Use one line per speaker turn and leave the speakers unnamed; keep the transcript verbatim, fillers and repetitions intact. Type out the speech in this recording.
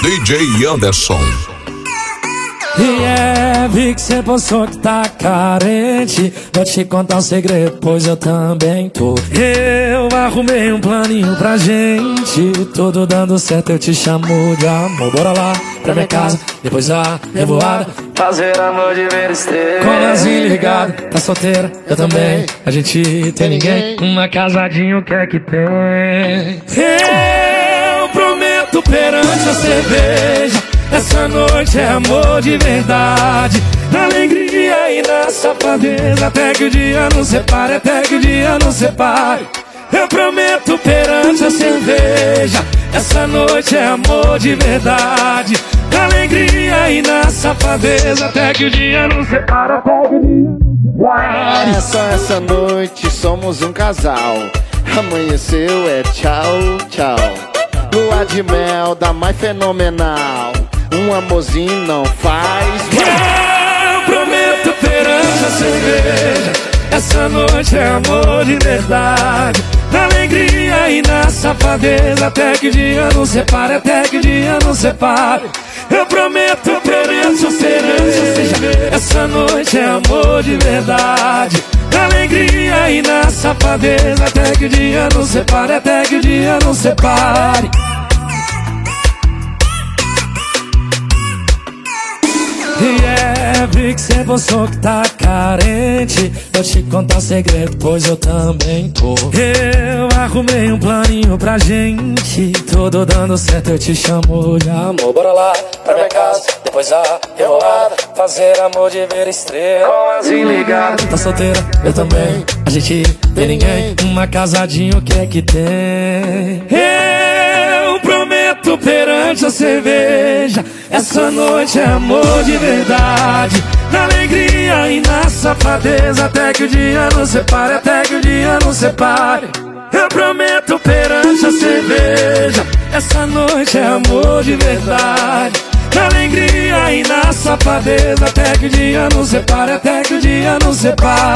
D J Anderson.
E é, vi que cê postou que tá carente. Vou te contar um segredo, pois eu também tô. Eu arrumei um planinho pra gente. Tudo dando certo, eu te chamo de amor. Bora lá pra minha casa, depois a revoada. Fazer amor de ver estrela. Com as ligado, tá solteira, eu também. A gente tem ninguém, uma casadinha, o que é que tem? Eu prometo perante a cerveja, essa noite é amor de verdade, na alegria e na safadeza, até que o dia nos separe, até que o dia nos separe. Eu prometo perante a cerveja, essa noite é amor de verdade, na alegria e na safadeza, até que o dia nos separe, até que o dia nos separe.
É só essa noite, somos um casal. Amanheceu, é tchau, tchau. Lua de mel da mais fenomenal. Um amorzinho não faz mal.
Eu prometo perante a cerveja, essa noite é amor de verdade, na alegria e na safadeza, até que o dia nos separe, até que o dia nos separe. Eu prometo perante a cerveja, essa noite é amor de verdade, na alegria e na safadeza, até que o dia nos separe, até que o dia nos separe. E é, vi que cê postou que tá carente. Vou te contar um segredo, pois eu também tô. Eu arrumei um planinho pra gente. Tudo dando certo, eu te chamo de amor. Bora lá pra minha casa, depois a revoada. Fazer amor de ver estrela. Com as ligadas, tá solteira, eu também. A gente tem ninguém, uma casadinha, o que é que tem? Eu prometo perante a cerveja, essa noite é amor de verdade, na alegria e na safadeza, até que o dia nos separe, até que o dia nos separe. Eu prometo perante a cerveja, essa noite é amor de verdade, na alegria e na safadeza, até que o dia nos separe, até que o dia nos separe.